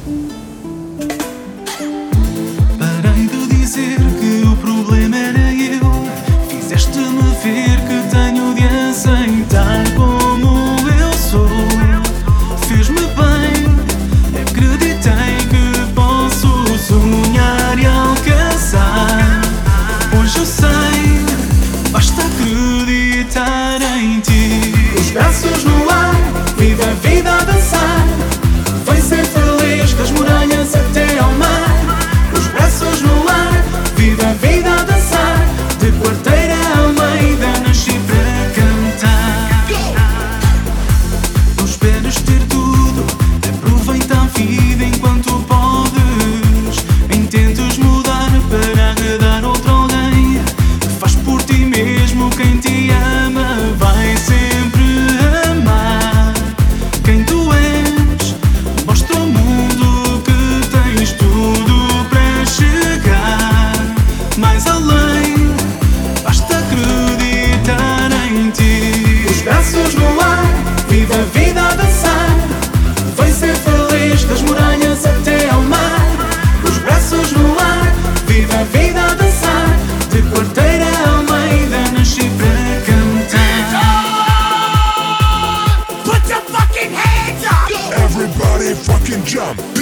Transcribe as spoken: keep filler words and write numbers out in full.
Parei de dizer que o problema era eu. Fizeste-me ver que tenho de aceitar como eu sou. Fez-me bem, acreditei que posso sonhar e alcançar. Hoje eu sei, basta acreditar em ti. Os braços no ar, viva a vida a dançar. Vai ser feliz das muralhas até ao mar. Os braços no ar, viva a vida a dançar. De quarteira a Almeida nasci para cantar. Não esperes ter tudo, aproveita a vida enquanto podes. Nem tentes mudar para agradar outro alguém. Faz por ti mesmo, quem te ama vai sempre amar. Quem tu és, mostra ao mundo que tens tudo para chegar mais além. Basta acreditar em ti. Os braços no ar, viva a vida a dançar. Vai ser feliz das muralhas até ao mar. Os braços no ar, viva a vida a dançar. De quarteira a Almeida nasci para cantar. Put your fucking hands up! Everybody fucking jump!